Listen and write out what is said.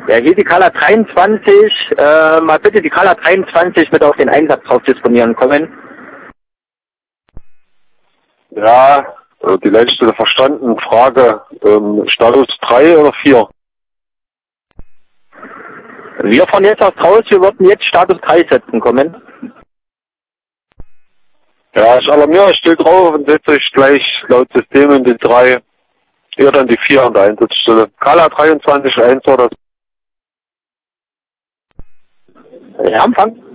Ja, hier die Kala 23, mal bitte die Kala 23 mit auf den Einsatz drauf disponieren kommen. Ja, die Leitstelle verstanden. Frage, Status 3 oder 4? Wir fahren jetzt aus raus, wir würden jetzt Status 3 setzen kommen. Ja, ich alarmiere, ich stehe drauf und setze euch gleich laut System in die 3, eher dann die 4 an der Einsatzstelle. Kala 23, 1 oder Ja, Empfang.